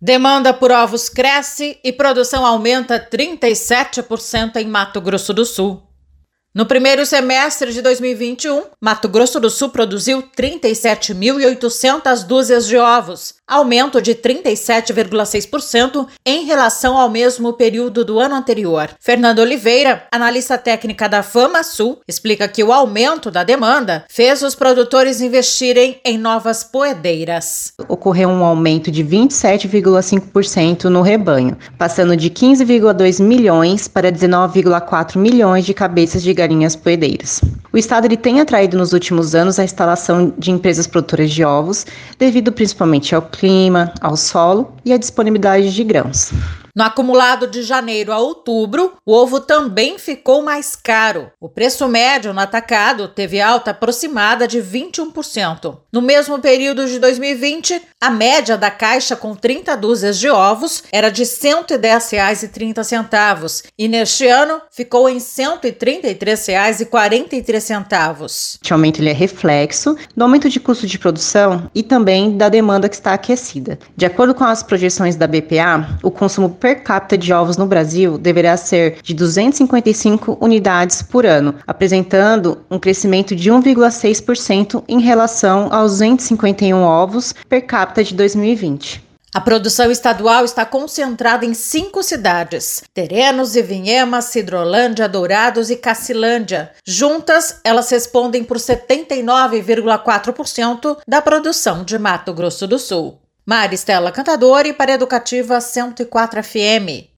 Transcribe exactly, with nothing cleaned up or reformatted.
Demanda por ovos cresce e produção aumenta trinta e sete por cento em Mato Grosso do Sul. No primeiro semestre de dois mil e vinte e um, Mato Grosso do Sul produziu trinta e sete mil e oitocentas dúzias de ovos, aumento de trinta e sete vírgula seis por cento em relação ao mesmo período do ano anterior. Fernanda Oliveira, analista técnica da FamaSul, explica que o aumento da demanda fez os produtores investirem em novas poedeiras. Ocorreu um aumento de vinte e sete vírgula cinco por cento no rebanho, passando de quinze vírgula dois milhões para dezenove vírgula quatro milhões de cabeças de galinhas poedeiras. O estado ele tem atraído nos últimos anos a instalação de empresas produtoras de ovos, devido principalmente ao clima, ao solo e à disponibilidade de grãos. No acumulado de janeiro a outubro, o ovo também ficou mais caro. O preço médio no atacado teve alta aproximada de vinte e um por cento. No mesmo período de dois mil e vinte, a média da caixa com trinta dúzias de ovos era de cento e dez reais e trinta centavos e neste ano ficou em cento e trinta e três reais e quarenta e três centavos. Este aumento ele é reflexo do aumento de custo de produção e também da demanda que está aquecida. De acordo com as projeções da B P A, o consumo per capita de ovos no Brasil deverá ser de duzentas e cinquenta e cinco unidades por ano, apresentando um crescimento de um vírgula seis por cento em relação aos duzentos e cinquenta e um ovos per capita de dois mil e vinte. A produção estadual está concentrada em cinco cidades: Terenos, Ivinhema, Sidrolândia, Dourados e Cacilândia. Juntas, elas respondem por setenta e nove vírgula quatro por cento da produção de Mato Grosso do Sul. Maristela Cantadori para Educativa cento e quatro F M.